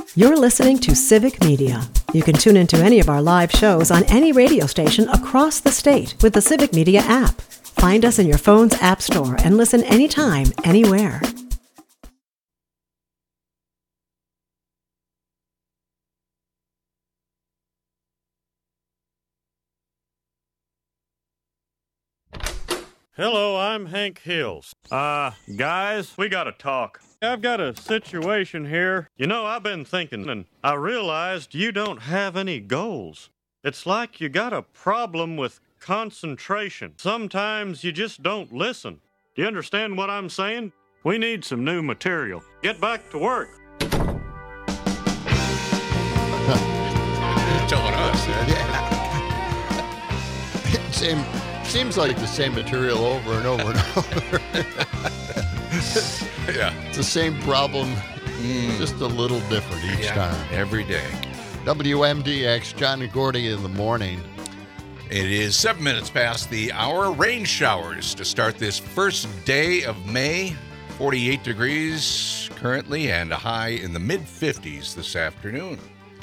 You're listening to Civic Media. You can tune into any of our live shows on any radio station across the state with the Civic Media app. Find us in your phone's app store and listen anytime, anywhere. Hello, I'm Hank Hills. Guys, we gotta talk. I've got a situation here. You know, I've been thinking, and I realized you don't have any goals. It's like you got a problem with concentration. Sometimes you just don't listen. Do you understand what I'm saying? We need some new material. Get back to work. You're telling us, Yeah. Seems like the same material over and over and over. Yeah. It's the same problem, just a little different each time. Every day. WMDX, John and Gordy in the morning. It is 7 minutes past the hour. Rain showers to start this first day of May. 48 degrees currently and a high in the mid-50s this afternoon.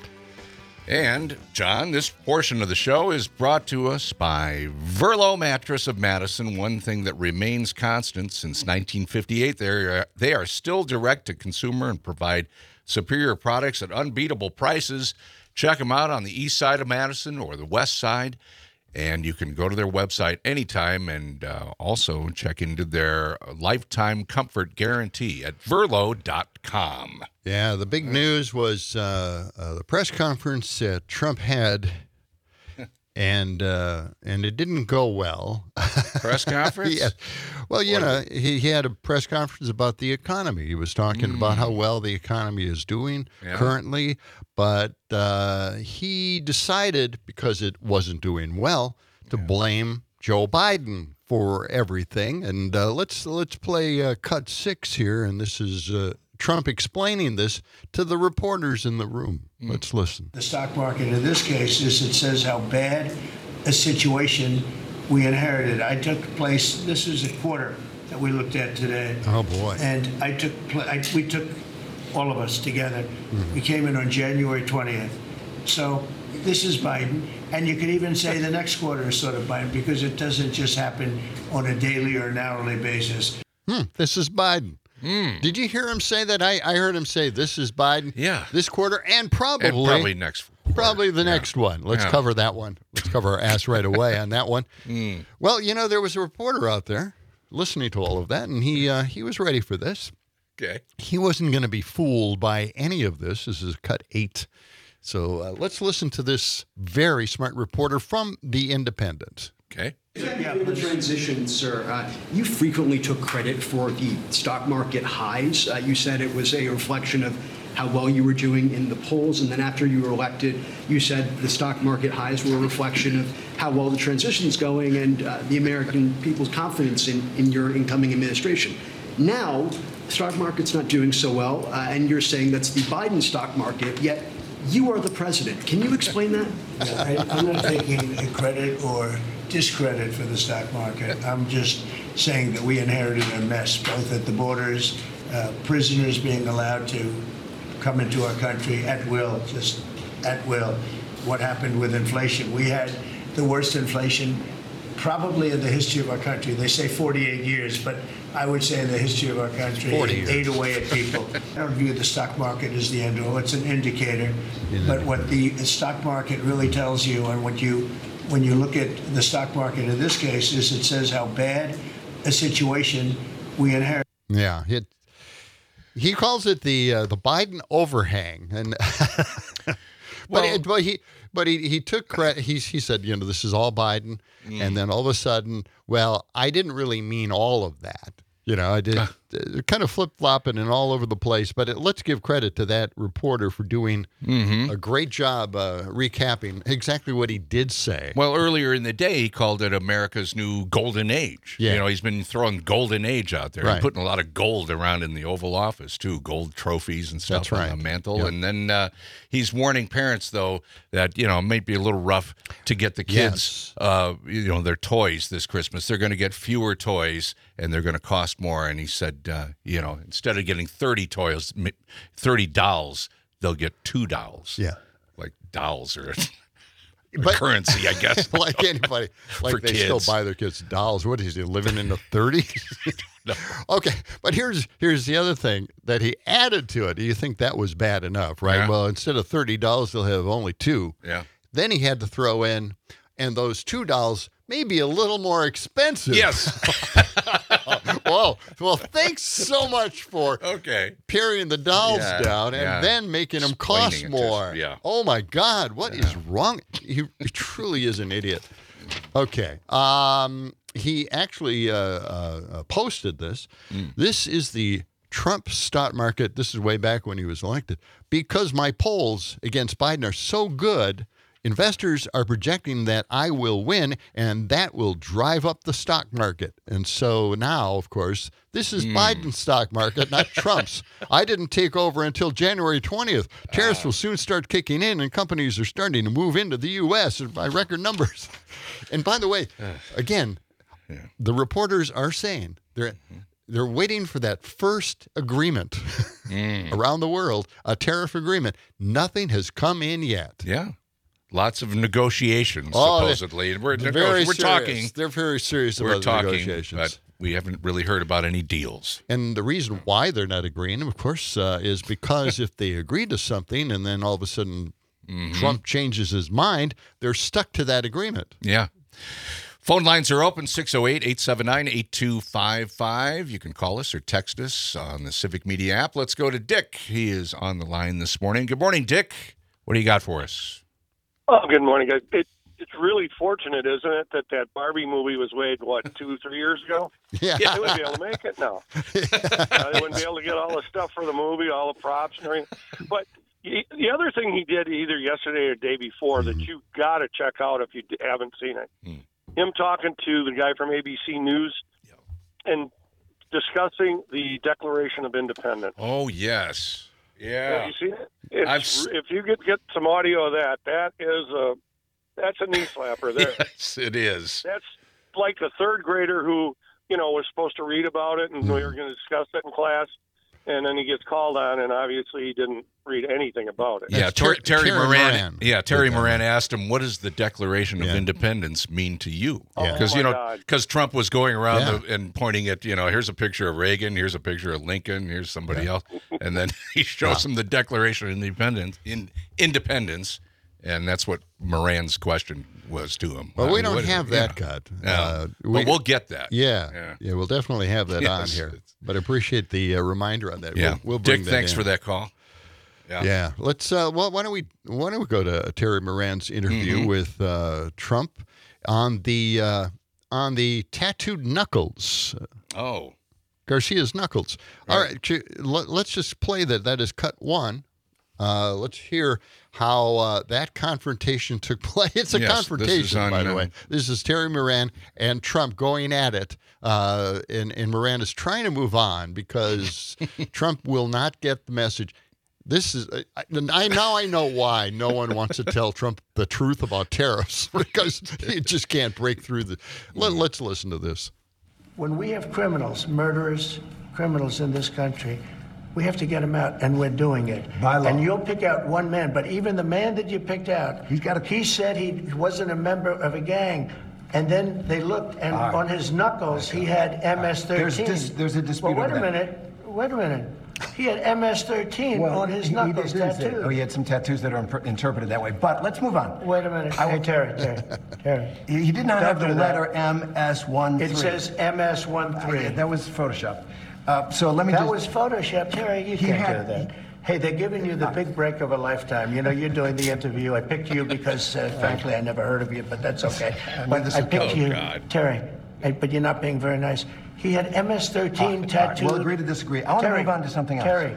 And, John, this portion of the show is brought to us by Verlo Mattress of Madison. One thing that remains constant since 1958, they are still direct to consumer and provide superior products at unbeatable prices. Check them out on the east side of Madison or the west side. And you can go to their website anytime and also check into their lifetime comfort guarantee at verlo.com. Yeah, the big news was the press conference that Trump had, and it didn't go well. Press conference? Yeah. Well, you know, he had a press conference about the economy. He was talking about how well the economy is doing currently, but he decided, because it wasn't doing well, to blame Joe Biden for everything. And let's play cut 6 here, and this is Trump explaining this to the reporters in the room. Let's listen. The stock market in this case it says how bad a situation we inherited. This is a quarter that we looked at today. Oh, boy. And we took all of us together. We came in on January 20th. So this is Biden. And you could even say the next quarter is sort of Biden, because it doesn't just happen on a daily or an hourly basis. This is Biden. Did you hear him say that? I heard him say this is Biden. Yeah. This quarter and probably next quarter. Probably the next one. Let's cover that one. Let's cover our ass right away on that one. Well, you know, there was a reporter out there listening to all of that, and he was ready for this. Okay. He wasn't going to be fooled by any of this. This is cut 8. So let's listen to this very smart reporter from The Independent. Okay. In the transition, sir, you frequently took credit for the stock market highs. You said it was a reflection of how well you were doing in the polls, and then after you were elected, you said the stock market highs were a reflection of how well the transition is going and the American people's confidence in your incoming administration. Now, the stock market's not doing so well, and you're saying that's the Biden stock market, yet you are the president. Can you explain that? I'm not taking credit or discredit for the stock market. I'm just saying that we inherited a mess, both at the borders, prisoners being allowed to come into our country at will, just at will. What happened with inflation? We had the worst inflation probably in the history of our country. They say 48 years, but I would say in the history of our country, 40 years. Ate away at people. I don't view the stock market as the end all. It's an indicator. But what the stock market really tells you, and when you look at the stock market in this case, is it says how bad a situation we inherit. Yeah, he calls it the Biden overhang, and but he took credit. He said, you know, this is all Biden, and then all of a sudden, well, I didn't really mean all of that. You know, I did kind of flip-flopping and all over the place. But let's give credit to that reporter for doing a great job recapping exactly what he did say. Well, earlier in the day, he called it America's new golden age. Yeah. You know, he's been throwing golden age out there. Right. And putting a lot of gold around in the Oval Office, too, gold trophies and stuff That's on right. the mantle. Yep. And then he's warning parents, though, that, you know, it might be a little rough to get the kids, you know, their toys this Christmas. They're going to get fewer toys, and they're going to cost more. And he said, you know, instead of getting 30 dolls, they'll get $2. Yeah. Like dolls are currency, I guess. Like anybody. Like For they kids. still buy their kids dolls. What is he, living in the 30s? No. Okay, but here's the other thing that he added to it. Do you think that was bad enough, right? Yeah. Well, instead of $30, they'll have only 2. Yeah. Then he had to throw in, and those $2 may be a little more expensive. Yes. Well, thanks so much for paring the dolls down and then making them cost Explaining it to more. us, yeah. Oh my God, what is wrong? He truly is an idiot. Okay. He actually posted this. This is the Trump stock market. This is way back when he was elected. Because my polls against Biden are so good, investors are projecting that I will win, and that will drive up the stock market. And so now, of course, this is Biden's stock market, not Trump's. I didn't take over until January 20th. Tariffs will soon start kicking in, and companies are starting to move into the U.S. by record numbers. And by the way, again, the reporters are saying they're waiting for that first agreement around the world, a tariff agreement. Nothing has come in yet. Yeah. Lots of negotiations, supposedly. We're talking. They're very serious about the negotiations. But we haven't really heard about any deals. And the reason why they're not agreeing, of course, is because if they agree to something and then all of a sudden Trump changes his mind, they're stuck to that agreement. Yeah. Phone lines are open, 608-879-8255. You can call us or text us on the Civic Media app. Let's go to Dick. He is on the line this morning. Good morning, Dick. What do you got for us? Oh, good morning, guys. It's really fortunate, isn't it, that Barbie movie was made, 2-3 years ago? Yeah. They wouldn't be able to make it now. They wouldn't be able to get all the stuff for the movie, all the props and everything. But the other thing he did either yesterday or the day before that you got to check out if you haven't seen it, him talking to the guy from ABC News and discussing the Declaration of Independence. Oh, yes. Yeah. Have you seen it? If you get some audio of that, that's a knee slapper there. Yes, it is. That's like a third grader who, was supposed to read about it and we were going to discuss it in class. And then he gets called on, and obviously he didn't read anything about it. Yeah, Terry Moran. Yeah, Terry Moran asked him, "What does the Declaration of Independence mean to you?" Because because Trump was going around and pointing at, here's a picture of Reagan, here's a picture of Lincoln, here's somebody else, and then he shows him the Declaration of Independence, and that's what Moran's question was to him. Well, we don't have that cut. But we'll get that. Yeah, we'll definitely have that on here. But I appreciate the reminder on that. Yeah, we'll bring Dick, that thanks in. for that call. Yeah. Let's. Why don't we go to Terry Moran's interview with Trump on the tattooed knuckles. Garcia's knuckles. Right. All right, let's just play that. That is cut one. Let's hear how that confrontation took place. It's a confrontation, by the way. This is Terry Moran and Trump going at it. And Moran is trying to move on because Trump will not get the message. This is I know why no one wants to tell Trump the truth about tariffs because he just can't break through the. Let's listen to this. When we have criminals, murderers, criminals in this country, we have to get them out, and we're doing it. By law. And you'll pick out one man, but even the man that you picked out, he said he wasn't a member of a gang. And then they looked, and on his knuckles, he had MS-13. There's a dispute. Well, wait a minute. He had MS-13 on his knuckles tattooed. He had some tattoos that are interpreted that way. But let's move on. Wait a minute. Hey, Terry. He did not have the letter MS-13. It says MS-13. That was Photoshop. So let me That was Photoshop. Terry, you can't do that. Hey, they're giving you the big break of a lifetime. You're doing the interview. I picked you because, frankly, I never heard of you, but that's okay. But I picked you, Terry, but you're not being very nice. He had MS-13 tattooed. We'll agree to disagree. I want to move on to something else. Terry,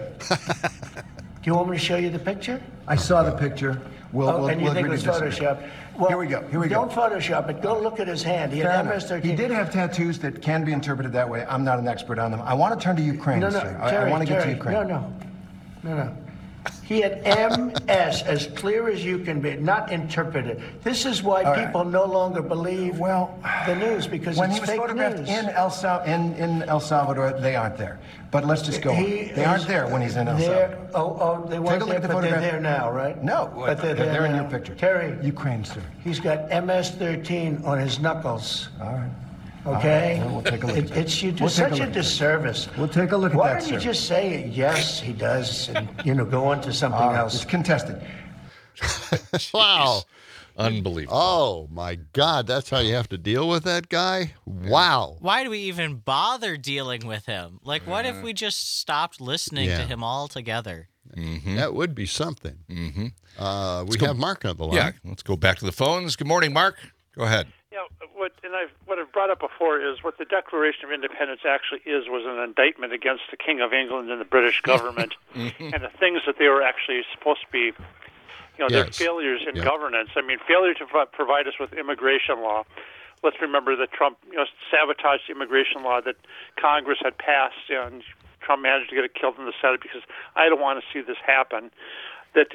do you want me to show you the picture? I saw the picture. And you think it was Photoshop? Well, here we go. Don't Photoshop it. Go look at his hand. He had MS-13. He did have tattoos that can be interpreted that way. I'm not an expert on them. I want to turn to Ukraine, sir. Terry, I want to get to Ukraine. No. He had MS, as clear as you can be, not interpreted. This is why people no longer believe the news, because when it's he was fake photographed news. in El Salvador, they aren't there. But let's just go on. They aren't there when he's in El Salvador. They weren't there, but they're there now, right? No, but they're in now. your picture. Terry. Ukraine, sir. He's got MS-13 on his knuckles. All right. Okay? Well, we'll take a look at that. You do We'll take a such a look at that. disservice. We'll take a look at Why that, don't you sir. just say, yes, he does, and, go on to something else? It's contested. Wow. Unbelievable. Oh, my God. That's how you have to deal with that guy? Wow. Why do we even bother dealing with him? Like, what if we just stopped listening to him altogether? Mm-hmm. That would be something. Mm-hmm. We have Mark on the line. Yeah, let's go back to the phones. Good morning, Mark. Go ahead. Yeah, what I've brought up before is what the Declaration of Independence actually was an indictment against the King of England and the British government and the things that they were actually supposed to be, their failures in governance. I mean, failure to provide us with immigration law. Let's remember that Trump, sabotaged the immigration law that Congress had passed, and Trump managed to get it killed in the Senate because I don't want to see this happen. That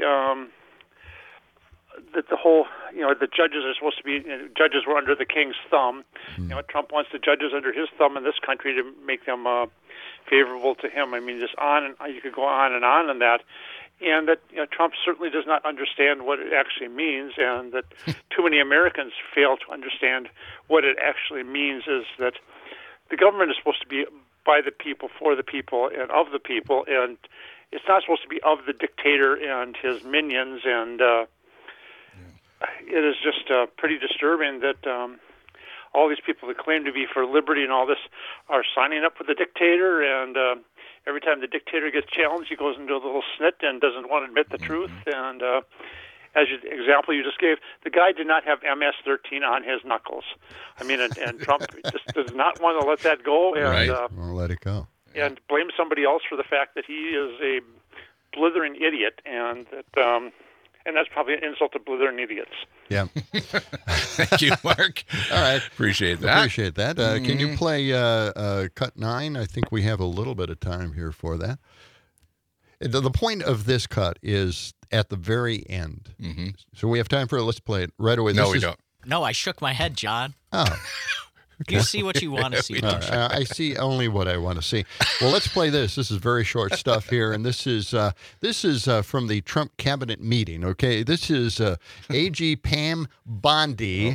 the whole, the judges are supposed to be, judges were under the king's thumb. Trump wants the judges under his thumb in this country to make them favorable to him. I mean, just you could go on and that. And that Trump certainly does not understand what it actually means, and that too many Americans fail to understand what it actually means is that the government is supposed to be by the people, for the people, and of the people, and it's not supposed to be of the dictator and his minions, and it is just pretty disturbing that all these people that claim to be for liberty and all this are signing up for the dictator, and every time the dictator gets challenged, he goes into a little snit and doesn't want to admit the truth. And as the example you just gave, the guy did not have MS-13 on his knuckles. I mean, and Trump just does not want to let that go. And, Won't let it go. And blame somebody else for the fact that he is a blithering idiot, and that. And that's probably an insult to blithering idiots. Yeah. Thank you, Mark. All right. Appreciate that. Appreciate that. Can you play cut 9? I think we have a little bit of time here for that. The point of this cut is at the very end. Mm-hmm. So we have time for it. Let's play it right away. No, we don't. No, I shook my head, John. Oh. Okay. You see what you want to see. I see only what I want to see. Well, let's play this. This is very short stuff here, and this is from the Trump cabinet meeting. Okay, this is AG Pam Bondi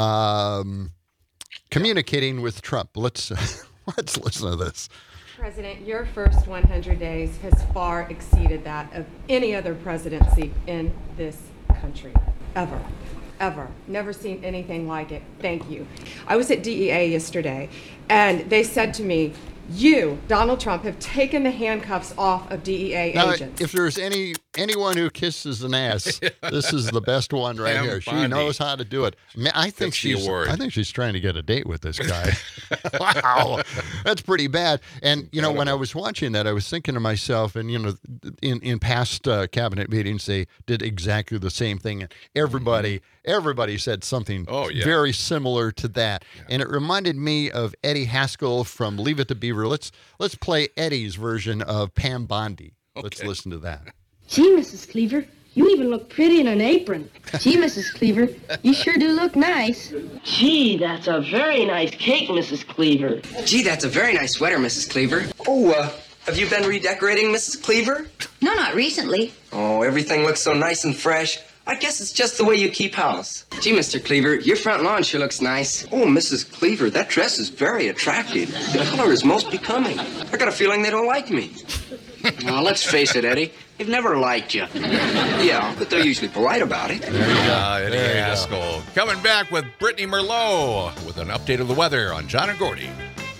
communicating with Trump. Let's listen to this. President, your first 100 days has far exceeded that of any other presidency in this country, ever. Never seen anything like it. Thank you. I was at DEA yesterday, and they said to me, you, Donald Trump, have taken the handcuffs off of DEA agents. If there's anyone who kisses an ass, this is the best one right here. She knows how to do it. I think she's trying to get a date with this guy. Wow, that's pretty bad. And when I was watching that, I was thinking to myself, and in past cabinet meetings, they did exactly the same thing. And everybody said something very similar to that. Yeah. And it reminded me of Eddie Haskell from Leave It to Beaver. Let's play Eddie's version of Pam Bondi. Okay. Let's listen to that. Gee, Mrs. Cleaver, you even look pretty in an apron. Gee, Mrs. Cleaver, you sure do look nice. Gee, that's a very nice cake, Mrs. Cleaver. Gee, that's a very nice sweater, Mrs. Cleaver. Oh, have you been redecorating, Mrs. Cleaver? No, not recently. Oh, everything looks so nice and fresh. I guess it's just the way you keep house. Gee, Mr. Cleaver, your front lawn sure looks nice. Oh, Mrs. Cleaver, that dress is very attractive. The color is most becoming. I got a feeling they don't like me. Now, let's face it, Eddie. They've never liked you. Yeah, but they're usually polite about it. There you go. Eddie Haskell. Coming back with Brittany Merlot with an update of the weather on John and Gordy.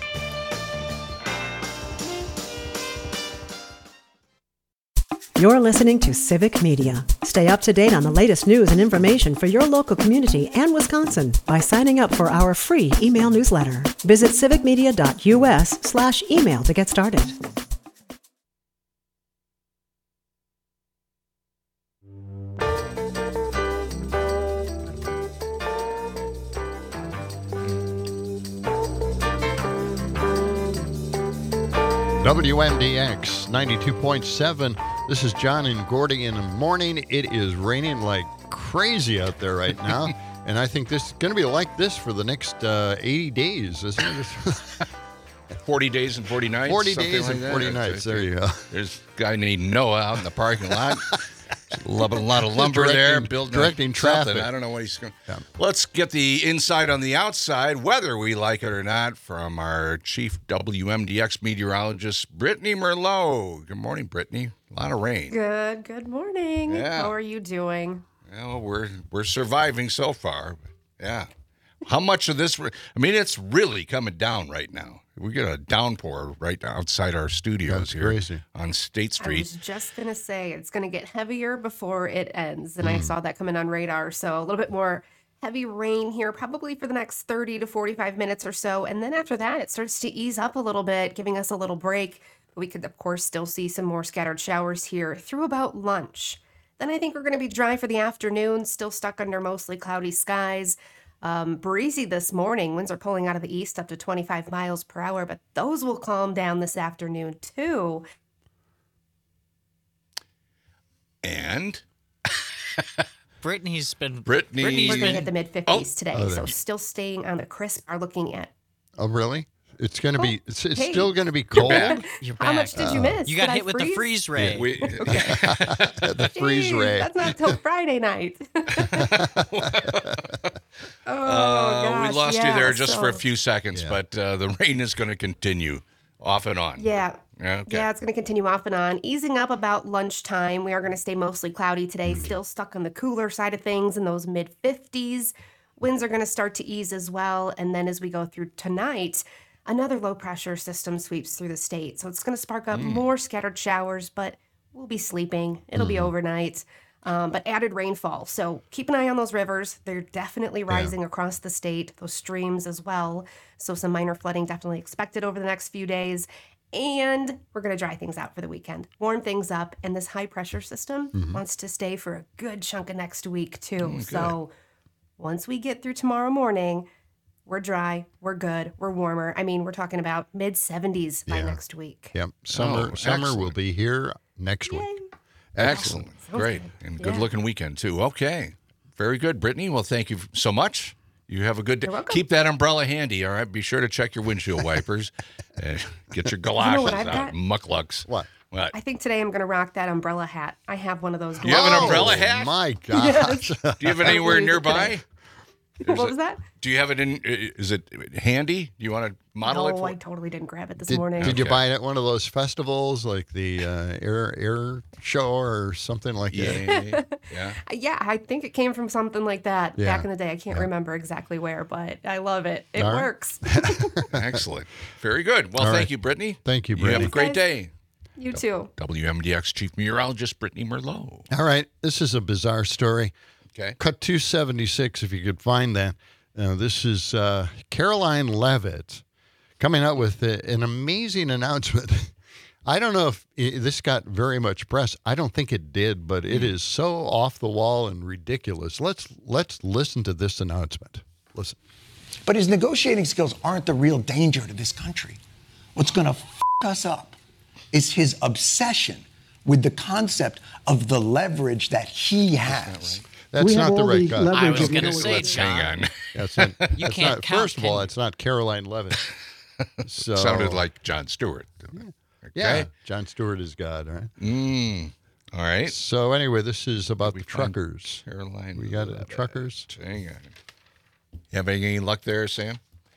You're listening to Civic Media. Stay up to date on the latest news and information for your local community and Wisconsin by signing up for our free email newsletter. Visit civicmedia.us/email to get started. WMDX 92.7 This is John and Gordy in the morning. It is raining like crazy out there right now. And I think this is going to be like this for the next 80 days, isn't it? 40 days and 40 nights? 40 days and 40 nights. There you go. There's a guy named Noah out in the parking lot. Loving a lot of lumber there, directing traffic. I don't know what he's going to. Yeah. Let's get the inside on the outside, whether we like it or not, from our chief WMDX meteorologist, Brittany Merlot. Good morning, Brittany. A lot of rain. Good morning. Yeah. How are you doing? Well, we're surviving so far. Yeah. How much of this? I mean, it's really coming down right now. We get a downpour right outside our studios here crazy. On State Street. I was just going to say it's going to get heavier before it ends, and I saw that coming on radar. So a little bit more heavy rain here, probably for the next 30 to 45 minutes or so. And then after that, it starts to ease up a little bit, giving us a little break. We could, of course, still see some more scattered showers here through about lunch. Then I think we're going to be dry for the afternoon, still stuck under mostly cloudy skies. Breezy this morning. Winds are pulling out of the east up to 25 miles per hour, but those will calm down this afternoon too. And Brittany's been We're going to hit the mid-50s today, so there. still staying on the crisp. Are looking at. Oh, really? It's going to be. It's hey. still going to be cold. You're How much did you miss? You got Did hit I with the freeze ray. The freeze Jeez, ray. That's not till Friday night. We lost you there just for a few seconds, but the rain is going to continue off and on. Yeah. Okay. Yeah, it's going to continue off and on. Easing up about lunchtime. We are going to stay mostly cloudy today, still stuck on the cooler side of things in those mid-50s. Winds are going to start to ease as well. And then as we go through tonight, another low-pressure system sweeps through the state. So it's going to spark up more scattered showers, but we'll be sleeping. It'll be overnight. But added rainfall. So keep an eye on those rivers. They're definitely rising across the state, those streams as well. So some minor flooding definitely expected over the next few days. And we're going to dry things out for the weekend, warm things up. And this high pressure system wants to stay for a good chunk of next week, too. So once we get through tomorrow morning, we're dry, we're good, we're warmer. I mean, we're talking about mid-70s by next week. Yep. Summer will be here next week. Excellent. Great. And good-looking weekend, too. Okay. Very good, Brittany. Well, thank you so much. You have a good day. You're welcome. Keep that umbrella handy, all right? Be sure to check your windshield wipers. And get your galoshes out, mucklucks. What? I think today I'm going to rock that umbrella hat. I have one of those. Do you have an umbrella hat? My gosh. Yes. Do you have it anywhere nearby? What was that? Do you have it in? Is it handy? Do you want to model it? No, For? I totally didn't grab it this morning. Did you buy it at one of those festivals like the air show or something like that? Yeah, I think it came from something like that Yeah. back in the day. I can't remember exactly where, but I love it. It All right. works. Excellent. Very good. Well, All thank right. you, Brittany. Thank you, You Brittany. have a great day. You too. WMDX Chief Meteorologist Brittany Merlot. All right. This is a bizarre story. Okay. Cut 276, if you could find that. This is Caroline Levitt coming out with an amazing announcement. I don't know if this got very much press. I don't think it did, but it is so off the wall and ridiculous. Let's listen to this announcement. Listen. But his negotiating skills aren't the real danger to this country. What's going to f us up is his obsession with the concept of the leverage that he has. That's not the right guy. I was going to say, John. Hang on. That's not, You that's can't not, count, first of all, it's not Caroline Levitt. So, Sounded like Jon Stewart. Yeah, Okay. Jon Stewart is God, right? All right. So anyway, this is about the truckers. Caroline. We got truckers. Hang on. You have any luck there, Sam?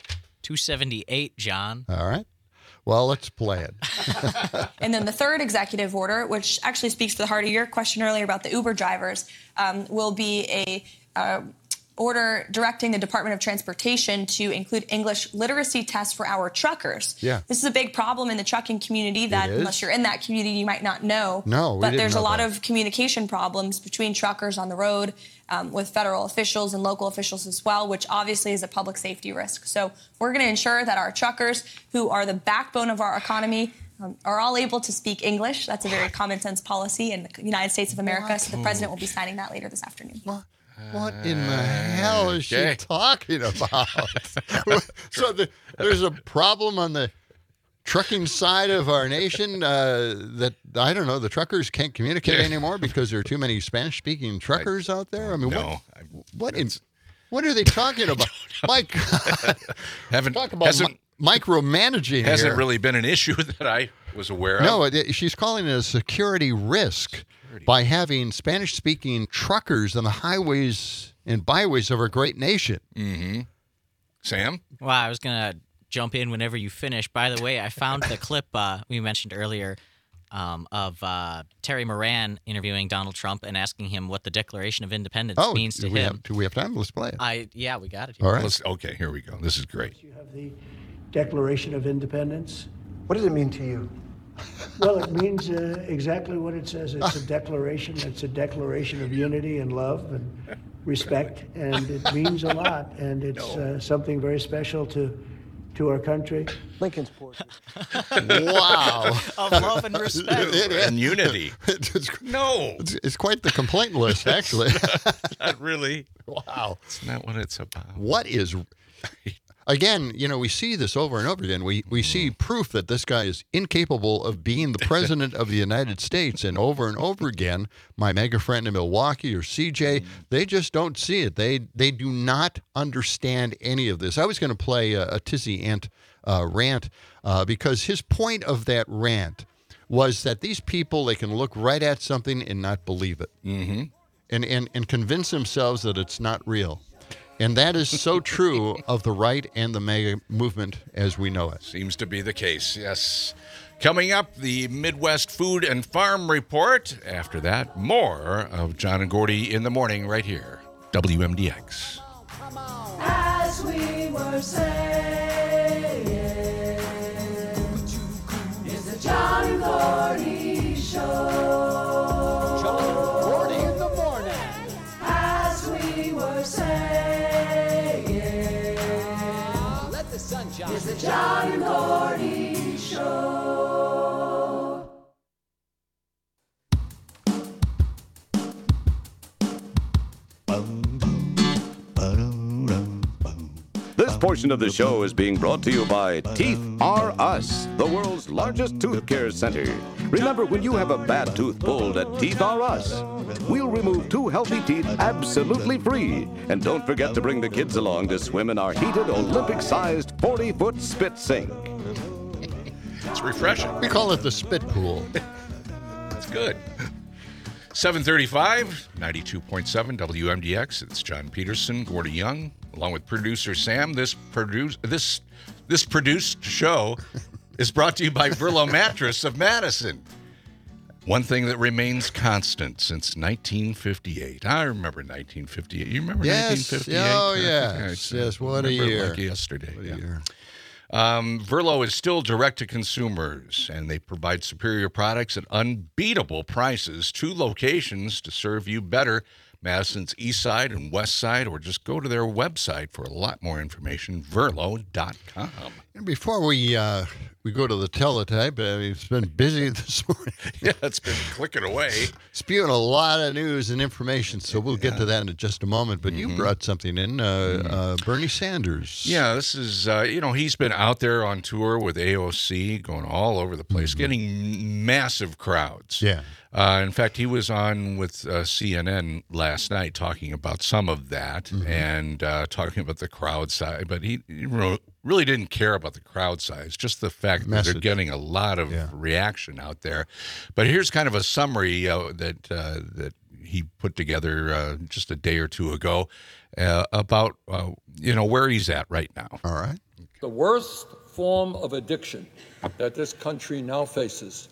278, John. All right. Well, let's play it. And then the third executive order, which actually speaks to the heart of your question earlier about the Uber drivers, will be a order directing the Department of Transportation to include English literacy tests for our truckers. Yeah. This is a big problem in the trucking community that, unless you're in that community, you might not know. No, we But didn't there's know a lot that. of communication problems between truckers on the road with federal officials and local officials as well, which obviously is a public safety risk. So we're going to ensure that our truckers, who are the backbone of our economy, are all able to speak English. That's a very common sense policy in the United States of America. So the president will be signing that later this afternoon. What in the hell is she talking about? So there's a problem on the trucking side of our nation that, I don't know, the truckers can't communicate anymore because there are too many Spanish-speaking truckers out there? I mean, what are they talking about? My God. Talk about micromanaging Hasn't here. really been an issue that I was aware of. No, she's calling it a security risk by having Spanish-speaking truckers on the highways and byways of our great nation. Mm-hmm. Sam? Well, I was going to jump in whenever you finish. By the way, I found the clip we mentioned earlier of Terry Moran interviewing Donald Trump and asking him what the Declaration of Independence means to him. Do we have time? Let's play it. Yeah, we got it here. All right. Okay, here we go. This is great. You have the Declaration of Independence. What does it mean to you? Well, it means exactly what it says. It's a declaration. It's a declaration of unity and love and respect, and it means a lot. And it's something very special to our country. Lincoln's portrait. Wow. Of love and respect. And unity. It's quite the complaint list, actually. Not really. Wow. It's not what it's about. What is... Again, we see this over and over again. We see proof that this guy is incapable of being the president of the United States. And over again, my mega friend in Milwaukee or CJ, they just don't see it. They do not understand any of this. I was going to play a Tizzy Ant rant because his point of that rant was that these people, they can look right at something and not believe it. Mm-hmm. And convince themselves that it's not real. And that is so true of the right and the MAGA movement as we know it. Seems to be the case, yes. Coming up, the Midwest Food and Farm Report. After that, more of John and Gordy in the morning right here. WMDX. As we were saying, it's the John and Gordy Show. John and Gordy in the morning. As we were saying, it's the John and Gordy Show. This portion of the show is being brought to you by Teeth R Us, the world's largest tooth care center. Remember, when you have a bad tooth pulled at Teeth R Us, we'll remove 2 healthy teeth absolutely free. And don't forget to bring the kids along to swim in our heated Olympic-sized 40-foot spit sink. It's refreshing. We call it the spit pool. That's good. 7:35, 92.7 WMDX. It's John Peterson, Gordy Young, along with producer Sam. This produced show is brought to you by Verlo Mattress of Madison. One thing that remains constant since 1958. I remember 1958. You remember 1958? Oh, yes. Yes, what a year. Like yesterday. What a year. Verlo is still direct to consumers, and they provide superior products at unbeatable prices. 2 locations to serve you better. Madison's East Side and West Side, or just go to their website for a lot more information, verlo.com. And before we go to the teletype, it's been busy this morning. Yeah, it's been clicking away. Spewing a lot of news and information, so we'll get to that in just a moment. But you brought something in, Bernie Sanders. Yeah, this is, he's been out there on tour with AOC, going all over the place, getting massive crowds. Yeah. In fact, he was on with CNN last night talking about some of that and talking about the crowd size. But he really didn't care about the crowd size, just the fact that they're getting a lot of reaction out there. But here's kind of a summary that he put together just a day or two ago about where he's at right now. All right. The worst form of addiction that this country now faces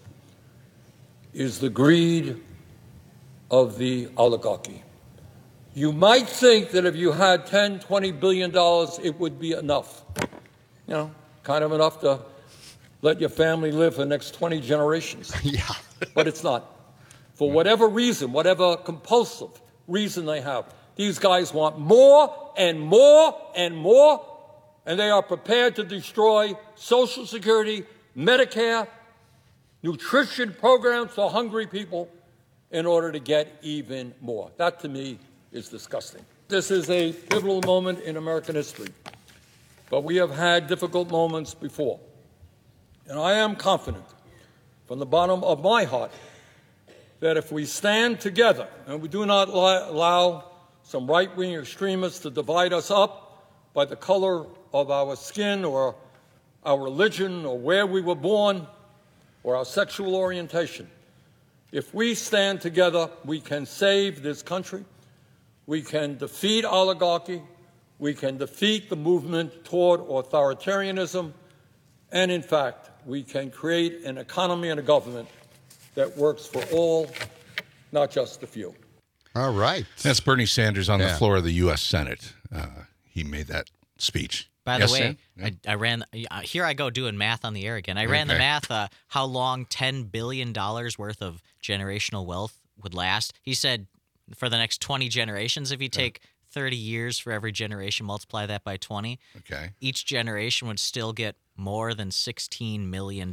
is the greed of the oligarchy. You might think that if you had $10, $20 billion, it would be enough. Kind of enough to let your family live for the next 20 generations. Yeah. But it's not. For whatever reason, whatever compulsive reason they have, these guys want more and more and more, and they are prepared to destroy Social Security, Medicare, nutrition programs for hungry people in order to get even more. That, to me, is disgusting. This is a pivotal moment in American history, but we have had difficult moments before. And I am confident from the bottom of my heart that if we stand together and we do not allow some right-wing extremists to divide us up by the color of our skin or our religion or where we were born or our sexual orientation, if we stand together, we can save this country, we can defeat oligarchy, we can defeat the movement toward authoritarianism, and in fact, we can create an economy and a government that works for all, not just a few. All right. That's Bernie Sanders on the floor of the U.S. Senate. He made that speech. By the way, I ran. Here I go doing math on the air again. I ran the math. How long $10 billion worth of generational wealth would last? He said for the next 20 generations, if you take 30 years for every generation, multiply that by 20. Okay. Each generation would still get more than $16 million.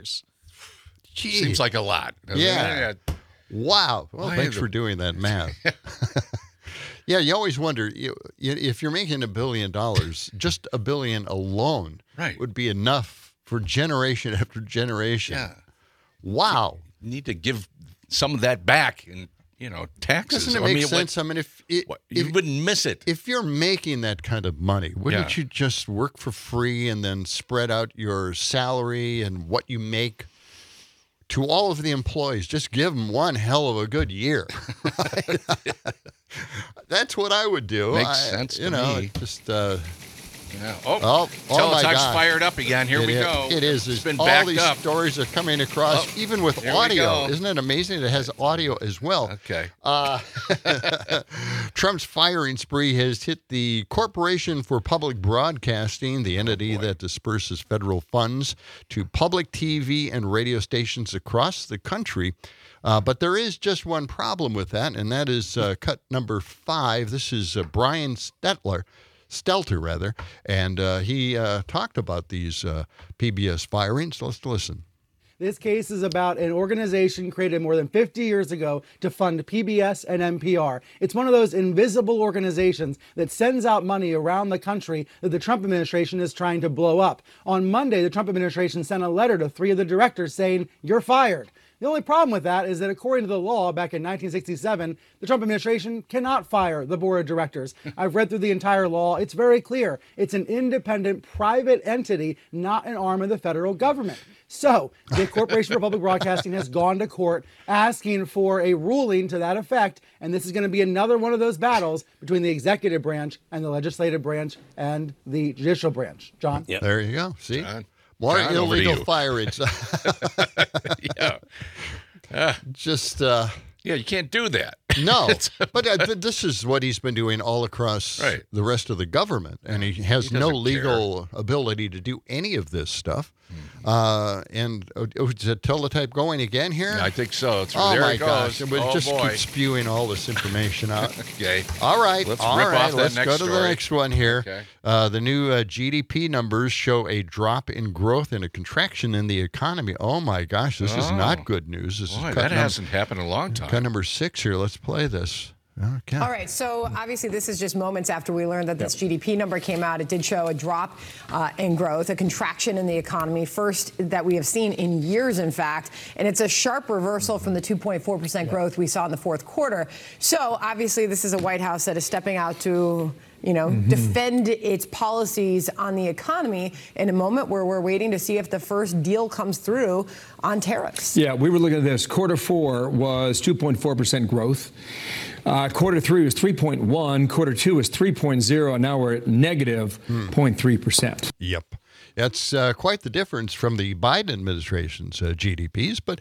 Seems like a lot. Yeah. Wow. Well, thanks for doing that math. Yeah, you always wonder if you're making $1 billion, just $1 billion alone would be enough for generation after generation. Yeah. Wow. You need to give some of that back in, taxes. Doesn't it make sense? I mean, if you wouldn't miss it. If you're making that kind of money, wouldn't you just work for free and then spread out your salary and what you make to all of the employees? Just give them one hell of a good year. Right? That's what I would do. Makes sense to me. Just Teletype's fired up again. Here we go. It is. It's been all backed these up. stories are coming across, even with audio. Isn't it amazing? It has audio as well. Okay. Trump's firing spree has hit the Corporation for Public Broadcasting, the entity that disperses federal funds to public TV and radio stations across the country. But there is just one problem with that, and that is cut number 5. This is Brian Stelter, and he talked about these PBS firings. Let's listen. This case is about an organization created more than 50 years ago to fund PBS and NPR. It's one of those invisible organizations that sends out money around the country that the Trump administration is trying to blow up. On Monday, the Trump administration sent a letter to 3 of the directors saying, "You're fired." The only problem with that is that according to the law back in 1967, the Trump administration cannot fire the board of directors. I've read through the entire law. It's very clear. It's an independent private entity, not an arm of the federal government. So the Corporation for Public Broadcasting has gone to court asking for a ruling to that effect. And this is going to be another one of those battles between the executive branch and the legislative branch and the judicial branch. John? Yep. There you go. See? More illegal firings. Just you can't do that. No, but this is what he's been doing all across the rest of the government, and he has no legal ability to do any of this stuff. And is it Teletype going again here? Yeah, I think so. There my it goes. Goes. It would just keep spewing all this information out. Okay. All right. Let's rip off that Let's next go to the story. next one here. Okay. The new GDP numbers show a drop in growth and a contraction in the economy. Oh my gosh, this is not good news. This is that hasn't happened in a long time. Cut number 6 here. Let's play this. Okay. All right, so obviously this is just moments after we learned that this GDP number came out. It did show a drop in growth, a contraction in the economy, first that we have seen in years, in fact, and it's a sharp reversal from the 2.4% growth we saw in the fourth quarter. So obviously this is a White House that is stepping out to defend its policies on the economy in a moment where we're waiting to see if the first deal comes through on tariffs. Yeah, we were looking at this. Quarter 4 was 2.4% growth. Quarter 3 was 3.1. Quarter 2 was 3.0. And now we're at negative 0.3%. Yep. That's quite the difference from the Biden administration's GDPs. But,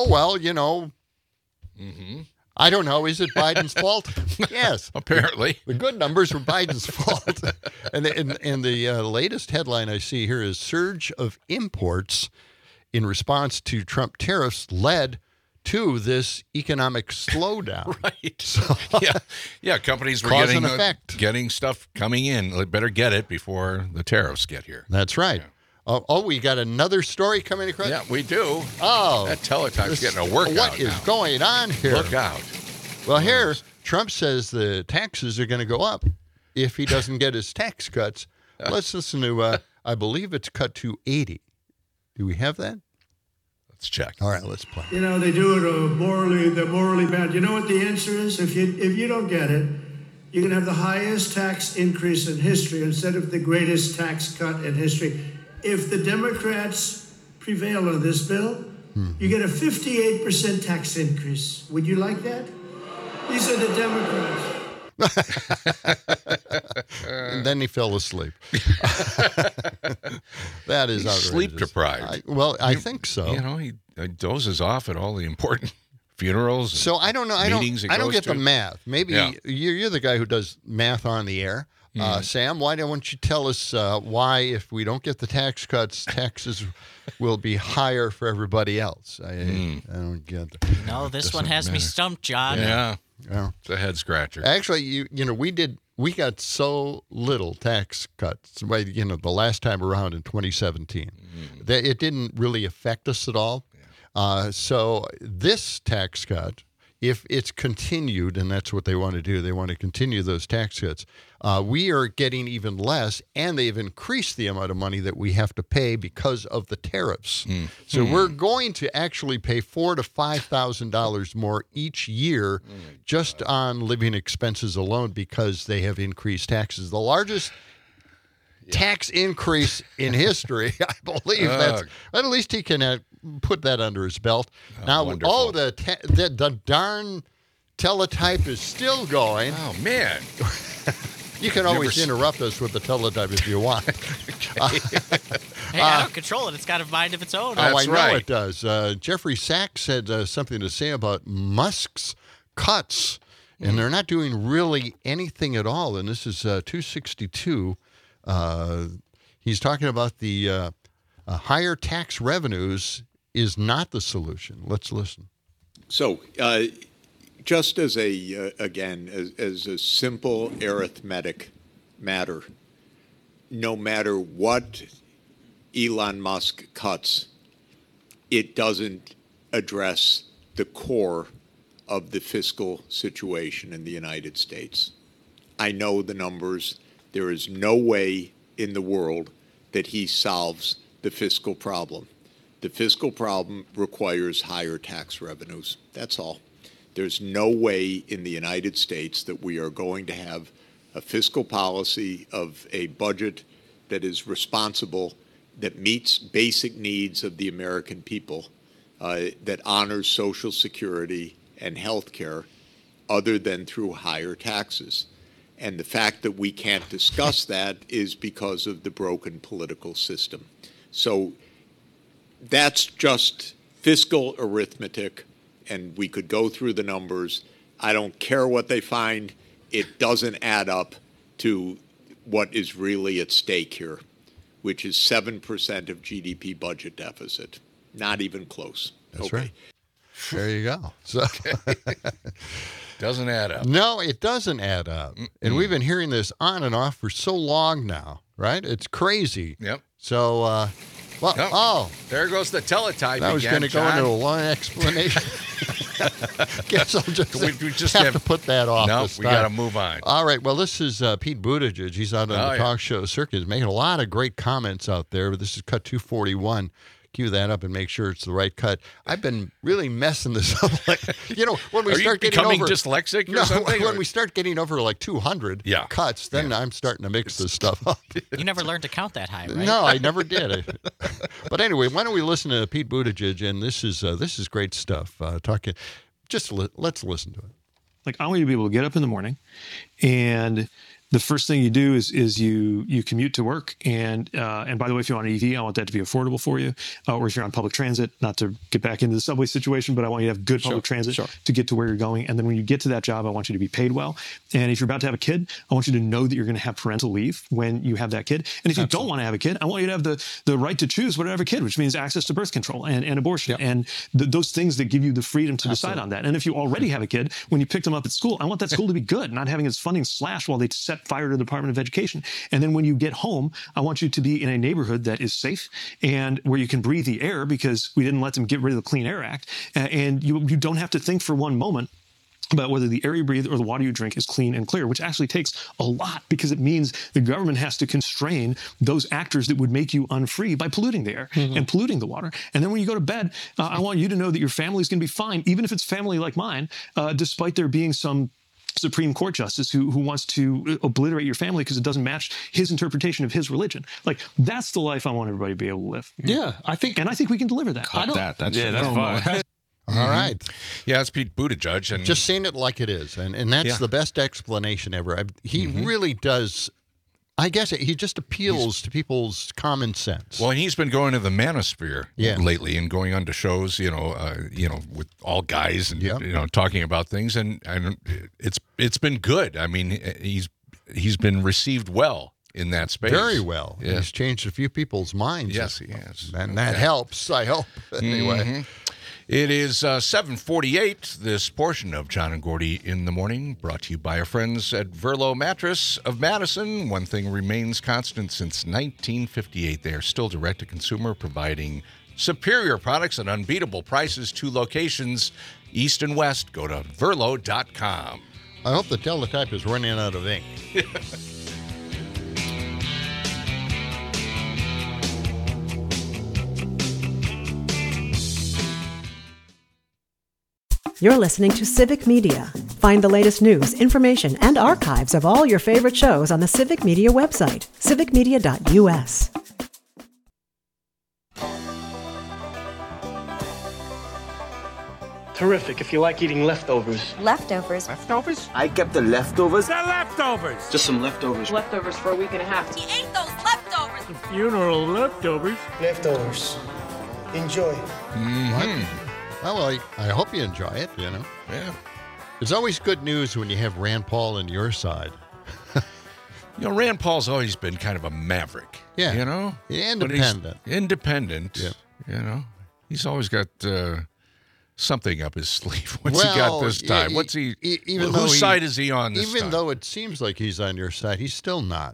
I don't know. Is it Biden's fault? Yes. Apparently. The good numbers were Biden's fault. And the latest headline I see here is surge of imports in response to Trump tariffs led to this economic slowdown. Right. So, yeah. Companies were cause and effect. getting stuff coming in. They better get it before the tariffs get here. That's right. Yeah. We got another story coming across. Yeah, we do. Oh, that Teletype's getting a workout. What is going on here? Look out. Well, here Trump says the taxes are going to go up if he doesn't get his tax cuts. Let's listen to. I believe it's cut to 80. Do we have that? Let's check. All right, let's play. You know, they do it they're morally bad. You know what the answer is? If you don't get it, you're going to have the highest tax increase in history instead of the greatest tax cut in history. If the Democrats prevail on this bill, you get a 58% tax increase. Would you like that? These are the Democrats. And then he fell asleep. That is outrageous. Sleep deprived. I think so. You know, he dozes off at all the important funerals. So I don't know. I don't get the math. Maybe you're the guy who does math on the air. Sam, why don't you tell us why, if we don't get the tax cuts, taxes will be higher for everybody else? I don't get that. No, this one has me stumped, John. Yeah. It's a head scratcher. Actually, we got so little tax cuts, the last time around in 2017, that it didn't really affect us at all. So this tax cut, if it's continued, and that's what they want to do, they want to continue those tax cuts, we are getting even less, and they've increased the amount of money that we have to pay because of the tariffs. So we're going to actually pay $4,000 to $5,000 more each year just on living expenses alone because they have increased taxes. The largest tax increase in history, I believe. At least he can put that under his belt. Now, wonderful. The darn teletype is still going. Oh, man. You can always interrupt us with the teletype if you want. Hey, I don't control it. It's got a mind of its own. I know it does. Jeffrey Sachs had something to say about Musk's cuts, and they're not doing really anything at all. And this is 262. He's talking about the higher tax revenues is not the solution. Let's listen. So, just as as a simple arithmetic matter, no matter what Elon Musk cuts, it doesn't address the core of the fiscal situation in the United States. I know the numbers. There is no way in the world that he solves the fiscal problem. The fiscal problem requires higher tax revenues. That's all. There's no way in the United States that we are going to have a fiscal policy of a budget that is responsible, that meets basic needs of the American people, that honors Social Security and health care, other than through higher taxes. And the fact that we can't discuss that is because of the broken political system. So that's just fiscal arithmetic, and we could go through the numbers. I don't care what they find. It doesn't add up to what is really at stake here, which is 7% of GDP budget deficit. Not even close. That's right. There you go. So doesn't add up. No, it doesn't add up. And we've been hearing this on and off for so long now, right? It's crazy. Yep. So, there goes the teletype. I was going to go into a long explanation. Guess I'll just have to put that off. No, we got to move on. All right. Well, this is Pete Buttigieg. He's out on the talk show circuit, making a lot of great comments out there. This is cut 241. Cue that up and make sure it's the right cut. I've been really messing this up. When we start getting becoming dyslexic or something? When we start getting over like 200 cuts, then I'm starting to mix this stuff up. You never learned to count that high, right? No, I never did. But anyway, why don't we listen to Pete Buttigieg? And this is great stuff. Let's listen to it. Like, I want you to be able to get up in the morning, and the first thing you do is you commute to work, and by the way, if you're on an EV, I want that to be affordable for you. Or if you're on public transit, not to get back into the subway situation, but I want you to have good public transit to get to where you're going. And then when you get to that job, I want you to be paid well. And if you're about to have a kid, I want you to know that you're going to have parental leave when you have that kid. And if you don't want to have a kid, I want you to have the right to choose whatever kid, which means access to birth control and abortion and those things that give you the freedom to decide on that. And if you already have a kid, when you pick them up at school, I want that school to be good, not having its funding slashed while they set fire to the Department of Education. And then when you get home, I want you to be in a neighborhood that is safe and where you can breathe the air, because we didn't let them get rid of the Clean Air Act. And you don't have to think for one moment about whether the air you breathe or the water you drink is clean and clear, which actually takes a lot because it means the government has to constrain those actors that would make you unfree by polluting the air and polluting the water. And then when you go to bed, I want you to know that your family is going to be fine, even if it's family like mine, despite there being some Supreme Court justice who wants to obliterate your family because it doesn't match his interpretation of his religion. Like, that's the life I want everybody to be able to live. Yeah, I think we can deliver that. That's fine. All right. Yeah, it's Pete Buttigieg. And just saying it like it is. And that's the best explanation ever. He really does. I guess he just appeals to people's common sense. Well, and he's been going to the manosphere lately and going on to shows, with all guys and talking about things, and it's been good. I mean, he's been received well in that space. Very well. Yeah. He's changed a few people's minds. Yes, he has. And that helps, I hope. Anyway. It is 7:48. This portion of John and Gordy in the Morning brought to you by our friends at Verlo Mattress of Madison. One thing remains constant since 1958. They are still direct-to-consumer, providing superior products at unbeatable prices. 2 locations, east and west. Go to Verlo.com. I hope the teletype is running out of ink. You're listening to Civic Media. Find the latest news, information, and archives of all your favorite shows on the Civic Media website, civicmedia.us. Terrific if you like eating leftovers. Leftovers? Leftovers? I kept the leftovers. The leftovers! Just some leftovers. Leftovers for a week and a half. He ate those leftovers! The funeral leftovers. Leftovers. Enjoy. Well, I hope you enjoy it, Yeah. It's always good news when you have Rand Paul on your side. Rand Paul's always been kind of a maverick. Yeah. Independent. Independent. Yeah. He's always got something up his sleeve. What's he got this time? What's he? Whose side is he on this time? Even though it seems like he's on your side, he's still not.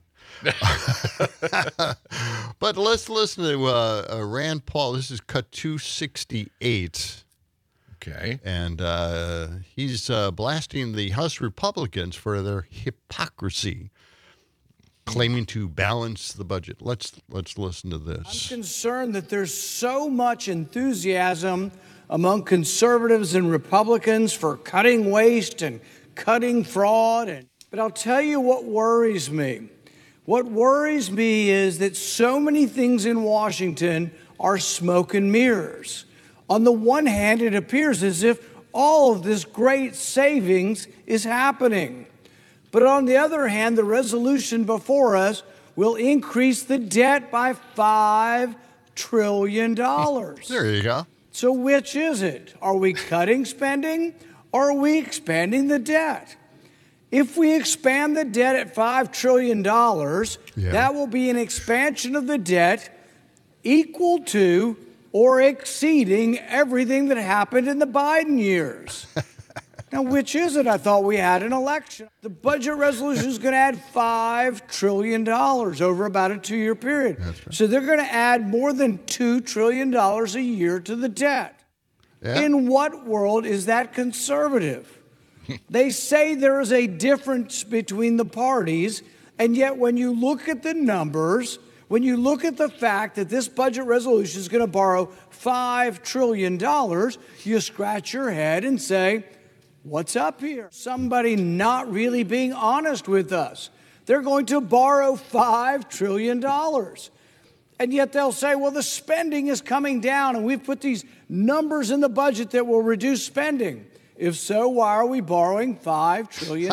But let's listen to Rand Paul. This is cut 268. Okay. And he's blasting the House Republicans for their hypocrisy, claiming to balance the budget. Let's listen to this. I'm concerned that there's so much enthusiasm among conservatives and Republicans for cutting waste and cutting fraud. But I'll tell you what worries me. What worries me is that so many things in Washington are smoke and mirrors. On the one hand, it appears as if all of this great savings is happening. But on the other hand, the resolution before us will increase the debt by $5 trillion. There you go. So which is it? Are we cutting spending or are we expanding the debt? If we expand the debt at $5 trillion, that will be an expansion of the debt equal to or exceeding everything that happened in the Biden years. Now, which is it? I thought we had an election. The budget resolution is going to add $5 trillion over about a 2-year period. That's right. So they're going to add more than $2 trillion a year to the debt. Yeah. In what world is that conservative? They say there is a difference between the parties, and yet when you look at the numbers, when you look at the fact that this budget resolution is going to borrow $5 trillion, you scratch your head and say, what's up here? Somebody not really being honest with us. They're going to borrow $5 trillion. And yet they'll say, well, the spending is coming down, and we've put these numbers in the budget that will reduce spending. If so, why are we borrowing $5 trillion?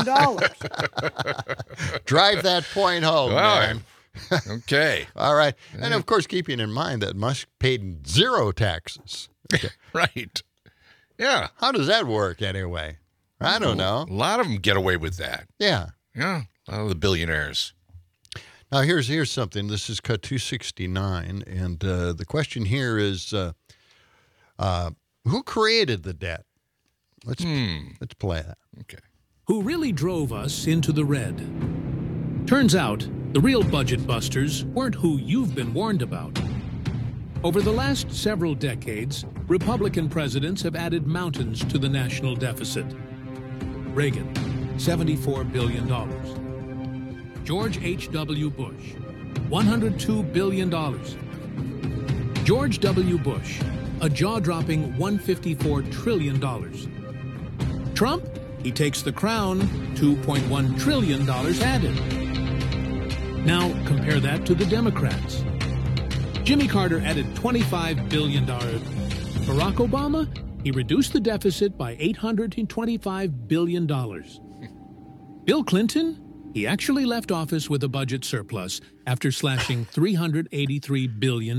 Drive that point home, man. Okay. All right. And, of course, keeping in mind that Musk paid 0 taxes. Okay. Right. Yeah. How does that work anyway? I don't know. A lot of them get away with that. Yeah. Yeah. A lot of the billionaires. Now, here's something. This is cut 269. And the question here is, who created the debt? Let's play that. Okay. Who really drove us into the red? Turns out, the real budget busters weren't who you've been warned about. Over the last several decades, Republican presidents have added mountains to the national deficit. Reagan, $74 billion. George H.W. Bush, $102 billion. George W. Bush, a jaw-dropping $154 trillion. Trump, he takes the crown, $2.1 trillion added. Now compare that to the Democrats. Jimmy Carter added $25 billion. Barack Obama, he reduced the deficit by $825 billion. Bill Clinton, he actually left office with a budget surplus after slashing $383 billion.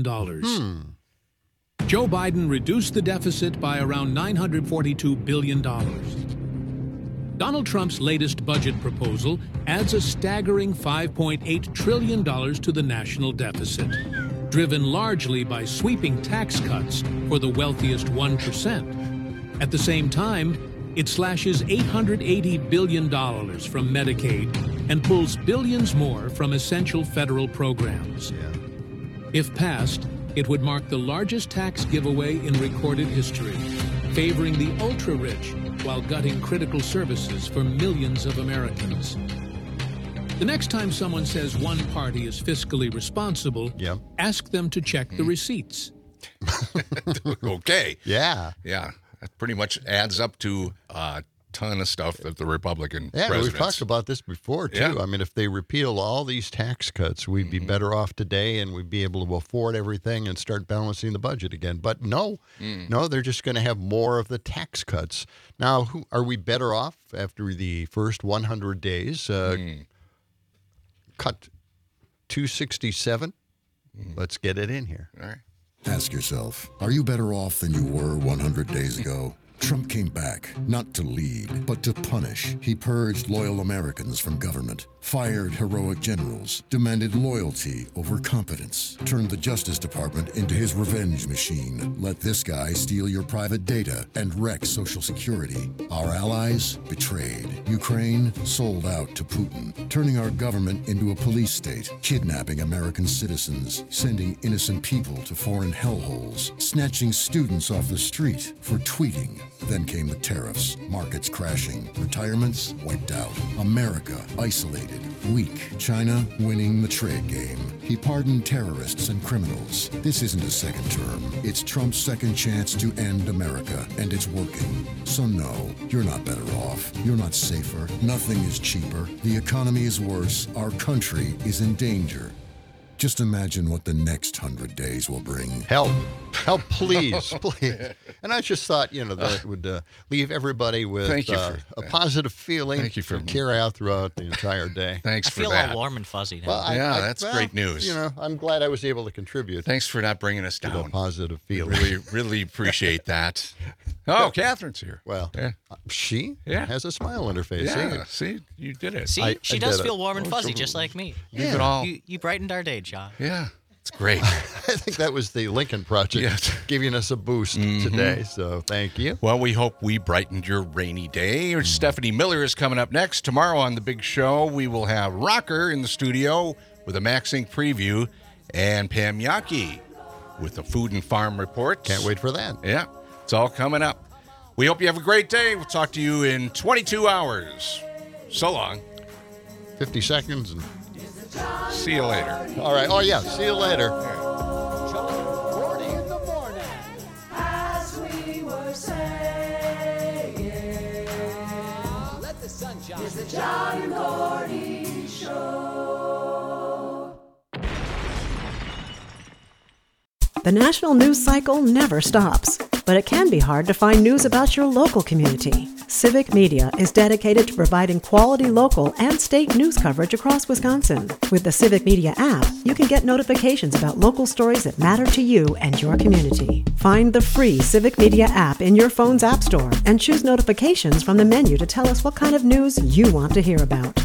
Joe Biden reduced the deficit by around $942 billion. Donald Trump's latest budget proposal adds a staggering $5.8 trillion to the national deficit, driven largely by sweeping tax cuts for the wealthiest 1%. At the same time, it slashes $880 billion from Medicaid and pulls billions more from essential federal programs. If passed, it would mark the largest tax giveaway in recorded history, favoring the ultra-rich while gutting critical services for millions of Americans. The next time someone says one party is fiscally responsible, ask them to check the receipts. Okay. Yeah. Yeah. That pretty much adds up to a ton of stuff that the Republican Yeah, presidents. we've talked about this before, too. Yeah. I mean, if they repeal all these tax cuts, we'd be better off today and we'd be able to afford everything and start balancing the budget again. But no, they're just going to have more of the tax cuts. Now, are we better off after the first 100 days? Cut 267. Let's get it in here. All right. Ask yourself, are you better off than you were 100 days ago? Trump came back, not to lead, but to punish. He purged loyal Americans from government, fired heroic generals, demanded loyalty over competence, turned the Justice Department into his revenge machine, let this guy steal your private data and wreck Social Security. Our allies betrayed. Ukraine sold out to Putin, turning our government into a police state, kidnapping American citizens, sending innocent people to foreign hellholes, snatching students off the street for tweeting. Then came the tariffs, markets crashing, retirements wiped out, America isolated, weak, China winning the trade game. He pardoned terrorists and criminals. This isn't a second term. It's Trump's second chance to end America, and it's working. So no, you're not better off. You're not safer. Nothing is cheaper. The economy is worse. Our country is in danger. Just imagine what the next 100 days will bring. Help, please, please. And I just thought, that would leave everybody with a positive feeling. Thank you for carry out throughout the entire day. Thanks for that. I feel all warm and fuzzy now. Well, that's great news. I'm glad I was able to contribute. Thanks for not bringing us down. A positive feeling. Really appreciate that. Oh, Catherine's here. Well, she has a smile on her face. Yeah, see, you did it. See, she does feel warm and fuzzy, just like me. You brightened our day, John. Yeah, it's great. I think that was the Lincoln Project giving us a boost today, so thank you. Well, we hope we brightened your rainy day. Stephanie Miller is coming up next. Tomorrow on The Big Show, we will have Rocker in the studio with a Max Inc. preview and Pam Yaki with the Food and Farm Report. Can't wait for that. Yeah, it's all coming up. We hope you have a great day. We'll talk to you in 22 hours. So long. 50 seconds and see you later. All right. Oh, yeah. See you later. John Gordy in the morning. As we were saying, let the sun shine. It's the John Gordy Show. The national news cycle never stops, but it can be hard to find news about your local community. Civic Media is dedicated to providing quality local and state news coverage across Wisconsin. With the Civic Media app, you can get notifications about local stories that matter to you and your community. Find the free Civic Media app in your phone's app store and choose notifications from the menu to tell us what kind of news you want to hear about.